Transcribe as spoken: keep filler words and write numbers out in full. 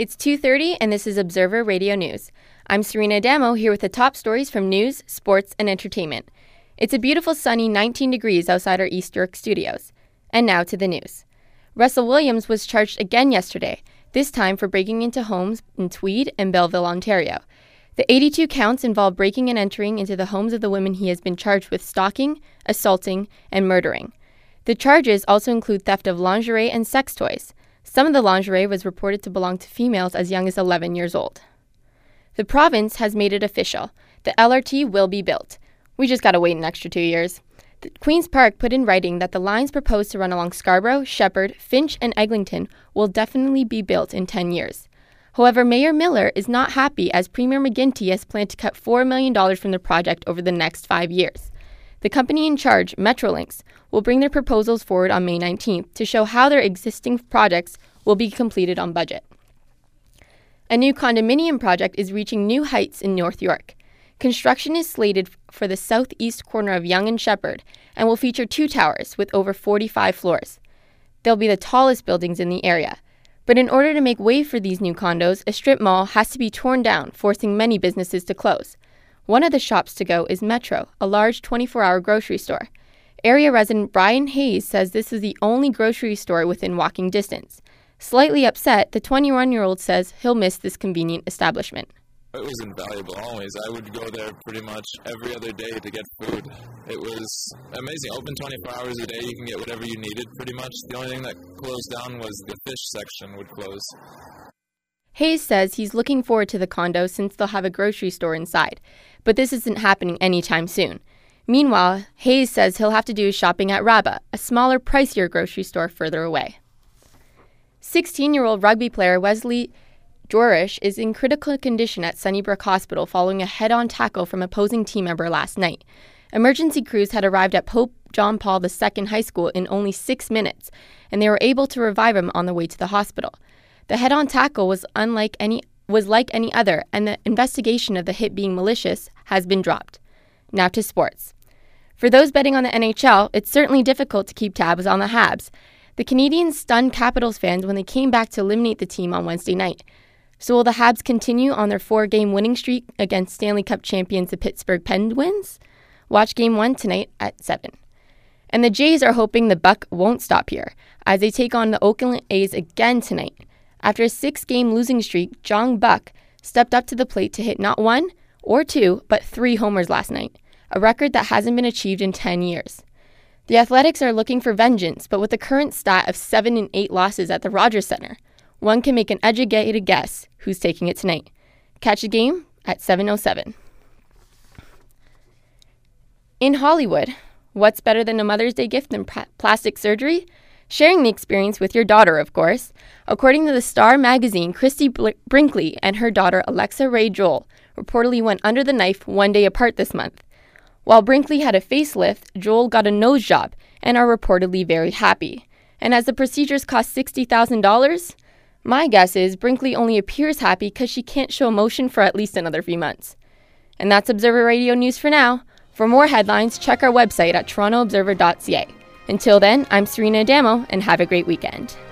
It's two thirty, and this is Observer Radio News. I'm Serena Adamo, here with the top stories from news, sports, and entertainment. It's a beautiful sunny nineteen degrees outside our East York studios. And now to the news. Russell Williams was charged again yesterday, this time for breaking into homes in Tweed and Belleville, Ontario. The eighty-two counts involve breaking and entering into the homes of the women he has been charged with stalking, assaulting, and murdering. The charges also include theft of lingerie and sex toys. Some of the lingerie was reported to belong to females as young as eleven years old. The province has made it official. The L R T will be built. We just gotta wait an extra two years. The Queen's Park put in writing that the lines proposed to run along Scarborough, Shepherd, Finch, and Eglinton will definitely be built in ten years. However, Mayor Miller is not happy as Premier McGuinty has planned to cut four million dollars from the project over the next five years. The company in charge, Metrolinx, will bring their proposals forward on May nineteenth to show how their existing projects will be completed on budget. A new condominium project is reaching new heights in North York. Construction is slated for the southeast corner of Yonge and Shepherd and will feature two towers with over forty-five floors. They'll be the tallest buildings in the area. But in order to make way for these new condos, a strip mall has to be torn down, forcing many businesses to close. One of the shops to go is Metro, a large twenty-four hour grocery store. Area resident Brian Hayes says this is the only grocery store within walking distance. Slightly upset, the twenty-one-year-old says he'll miss this convenient establishment. It was invaluable always. I would go there pretty much every other day to get food. It was amazing. Open twenty-four hours a day. You can get whatever you needed pretty much. The only thing that closed down was the fish section would close. Hayes says he's looking forward to the condo since they'll have a grocery store inside, but this isn't happening anytime soon. Meanwhile, Hayes says he'll have to do his shopping at Rabba, a smaller, pricier grocery store further away. sixteen-year-old rugby player Wesley Jorish is in critical condition at Sunnybrook Hospital following a head-on tackle from opposing team member last night. Emergency crews had arrived at Pope John Paul the Second High School in only six minutes, and they were able to revive him on the way to the hospital. The head-on tackle was unlike any was like any other, and the investigation of the hit being malicious has been dropped. Now to sports. For those betting on the N H L, it's certainly difficult to keep tabs on the Habs. The Canadiens stunned Capitals fans when they came back to eliminate the team on Wednesday night. So will the Habs continue on their four-game winning streak against Stanley Cup champions the Pittsburgh Penguins? Watch Game one tonight at seven. And the Jays are hoping the buck won't stop here, as they take on the Oakland A's again tonight. After a six-game losing streak, John Buck stepped up to the plate to hit not one or two, but three homers last night, a record that hasn't been achieved in ten years. The Athletics are looking for vengeance, but with the current stat of seven and eight losses at the Rogers Center, one can make an educated guess who's taking it tonight. Catch the game at seven oh seven. In Hollywood, what's better than a Mother's Day gift than pra- plastic surgery? Sharing the experience with your daughter, of course. According to the Star magazine, Christy Bl- Brinkley and her daughter Alexa Ray Joel reportedly went under the knife one day apart this month. While Brinkley had a facelift, Joel got a nose job and are reportedly very happy. And as the procedures cost sixty thousand dollars, my guess is Brinkley only appears happy because she can't show emotion for at least another few months. And that's Observer Radio News for now. For more headlines, check our website at toronto observer dot c a. Until then, I'm Serena Adamo, and have a great weekend.